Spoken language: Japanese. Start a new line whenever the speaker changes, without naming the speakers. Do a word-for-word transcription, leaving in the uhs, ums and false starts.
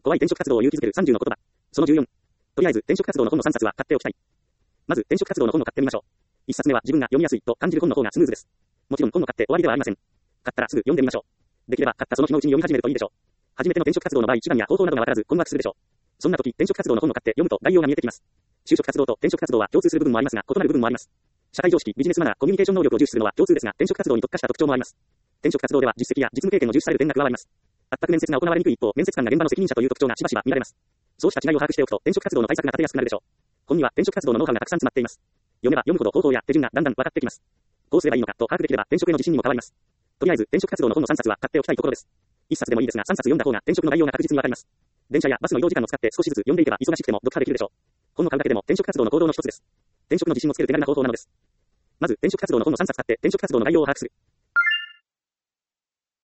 怖い転職活動を勇気づけるさんじゅうの言葉。そのじゅうよん。とりあえず、転職活動の本のさんさつは買っておきたい。まず、転職活動の本を買ってみましょう。いっさつめは自分が読みやすいと感じる本の方がスムーズです。もちろん本を買って終わりではありません。買ったらすぐ読んでみましょう。できれば買ったその日のうちに読み始めるといいでしょう。初めての転職活動の場合、手段や方法などがわからず困惑するでしょう。そんな時、転職活動の本を買って読むと概要が見えてきます。就職活動と転職活動は共通する部分もありますが、異なる部分もあります。社会常識、ビジネスマナー、コミュニケーション能力を重視するのは共通ですが、転職活動に特化した特徴もあります。転職活動では実績や実務経験を重視される点が加わります。圧迫面接が行われにくい一方、面接官が現場の責任者という特徴がしばしば見られます。そうした違いを把握しておくと、転職活動の対策が立てやすくなるでしょう。本には転職活動のノウハウがたくさん詰まっています。読めば読むほど方法や手順がだんだん分かってきます。どうすればいいのかと把握できれば転職への自信にも変わります。とりあえず転職活動の本のさんさつは買っておきたいところです。いっさつでもいいですがさんさつ読んだ方が転職の概要が確実にわかります。電車やバスの移動時間を使って少しずつ読んでいけば忙しくても読破できるでしょう。本を買うだけでも転職活動の行動の一つです。転職の自信をつける手軽な方法なのです。まず転職活動の本のさんさつ買って転職活動の概要を把握する。